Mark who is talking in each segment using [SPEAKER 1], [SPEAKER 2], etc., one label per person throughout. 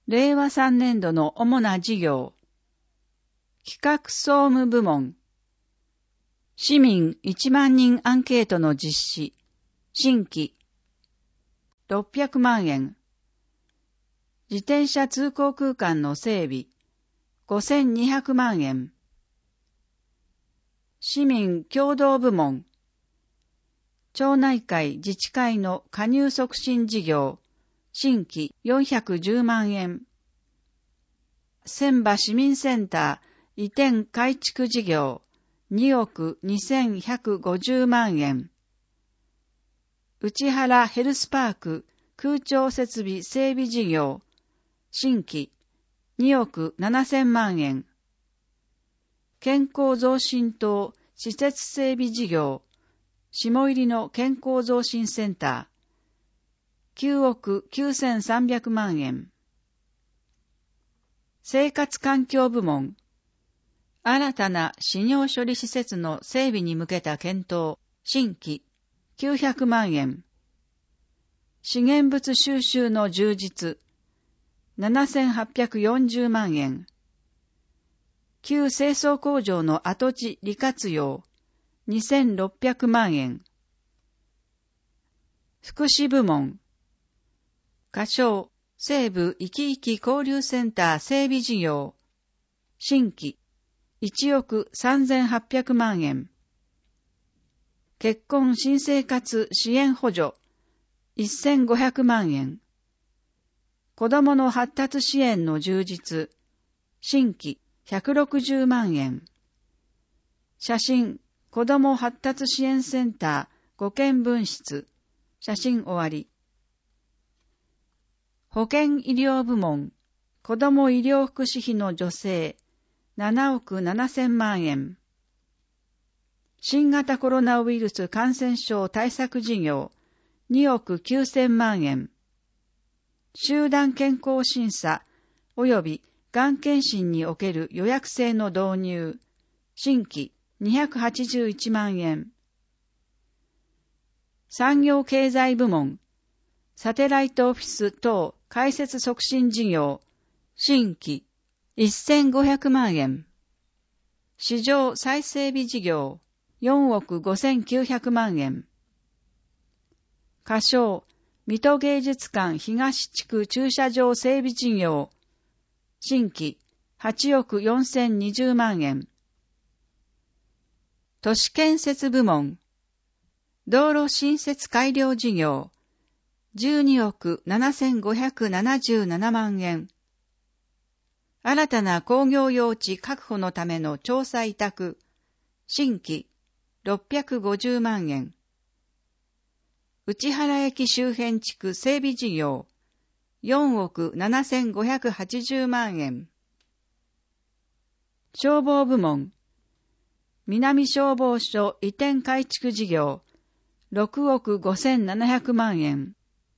[SPEAKER 1] 令和3年度の主な事業。企画総務部門。市民1万人アンケートの実施。新規。600万円。自転車通行空間の整備。5200万円。市民協同部門。町内会自治会の加入促進事業。新規410万円。千葉市民センター移転改築事業2億2150万円。内原ヘルスパーク空調設備整備事業新規2億7000万円。健康増進棟施設整備事業下入の健康増進センター9億9300万円。生活環境部門。新たな死尿処理施設の整備に向けた検討。新規900万円。資源物収集の充実。7840万円。旧清掃工場の跡地利活用。2600万円。福祉部門。仮称、西部いきいき交流センター整備事業。新規、1億3800万円。結婚新生活支援補助、1500万円。子どもの発達支援の充実、新規、160万円。写真、子ども発達支援センター5件分室、写真終わり。保健医療部門、子ども医療福祉費の助成、7億7000万円。新型コロナウイルス感染症対策事業、2億9000万円。集団健康審査、及びがん検診における予約制の導入、新規281万円。産業経済部門、サテライトオフィス等開設促進事業、新規1500万円。市場再整備事業、4億5900万円。仮称、水戸芸術館東地区駐車場整備事業、新規8億4020万円。都市建設部門、道路新設改良事業、12億7577万円。新たな工業用地確保のための調査委託、新規650万円。内原駅周辺地区整備事業、4億7580万円。消防部門、南消防署移転改築事業、6億5700万円。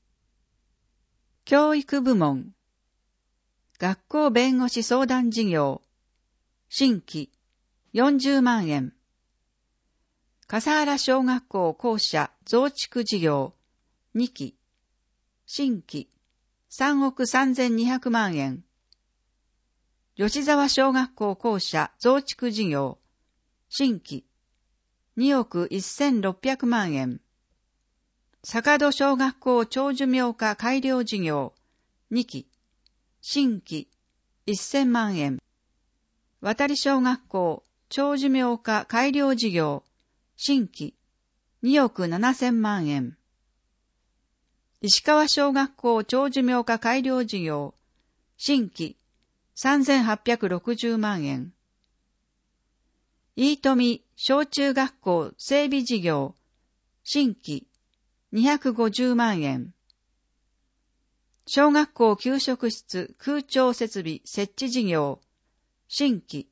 [SPEAKER 1] 教育部門、学校弁護士相談事業、新規40万円。笠原小学校校舎増築事業、2期、新規3億3200万円。吉沢小学校校舎増築事業、新規2億1600万円。坂戸小学校長寿命化改良事業、2期、新規1000万円。渡小学校長寿命化改良事業、新規2億7000万円。石川小学校長寿命化改良事業、新規3860万円。飯富小中学校整備事業、新規250万円。小学校給食室空調設備設置事業、新規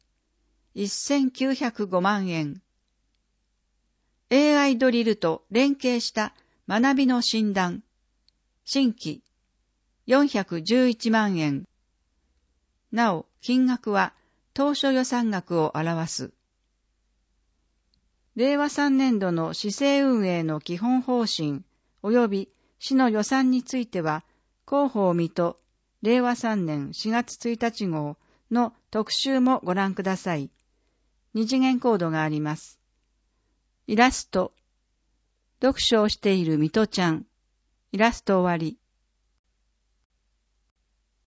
[SPEAKER 1] 1905万円。AI ドリルと連携した学びの診断、新規411万円。なお、金額は当初予算額を表す。令和3年度の市政運営の基本方針及び市の予算については、広報水戸令和3年4月1日号の特集もご覧ください。二次元コードがあります。イラスト。読書をしているミトちゃん。イラスト終わり。